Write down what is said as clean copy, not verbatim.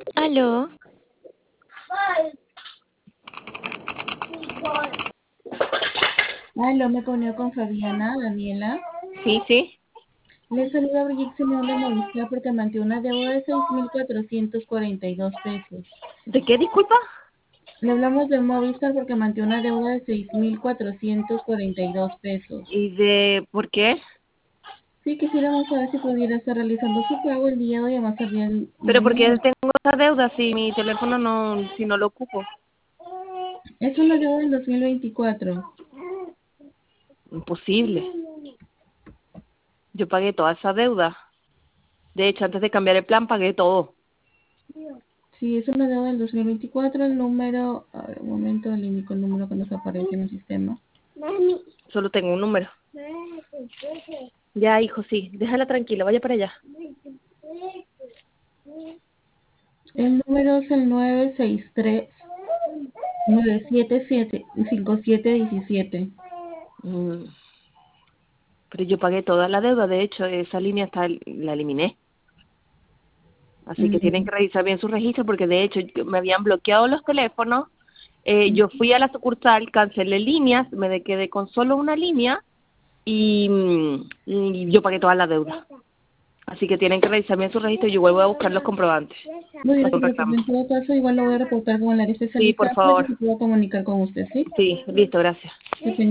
Aló. Aló, me comunico con Fabiana, Daniela. Sí, sí. Le saluda Brigitte Simeón de Movistar porque mantiene una deuda de 6.442 pesos. ¿De qué, disculpa? Le hablamos de Movistar porque mantiene una deuda de 6.442 pesos. ¿Y de por qué? Sí, quisiéramos saber si pudiera estar realizando su pago el día de hoy, además el día Pero porque mañana. tengo esa deuda si mi teléfono no, si no lo ocupo. Es una deuda del 2024. Imposible. Yo pagué toda esa deuda. De hecho, antes de cambiar el plan, pagué todo. Sí, es una deuda del 2024. El número, a ver, un momento, le indico el número que nos aparece en el sistema. Solo tengo un número. Ya, hijo, sí. Déjala tranquila, vaya para allá. El número es el 963-977-5717. Mm, Pero yo pagué toda la deuda. De hecho, esa línea la eliminé. Así que tienen Mm, que revisar bien su registro porque de hecho me habían bloqueado los teléfonos. Yo fui a la sucursal, cancelé líneas, me quedé con solo una línea y yo pagué toda la deuda. Así que tienen que revisar bien su registro y yo vuelvo a buscar los comprobantes. Muy bien, Para no se un reclamo. preocupe. En todo caso, igual lo voy a reportar con el área Sí, por especializada para que favor. se pueda comunicar con usted, ¿sí? Sí, listo, gracias. Que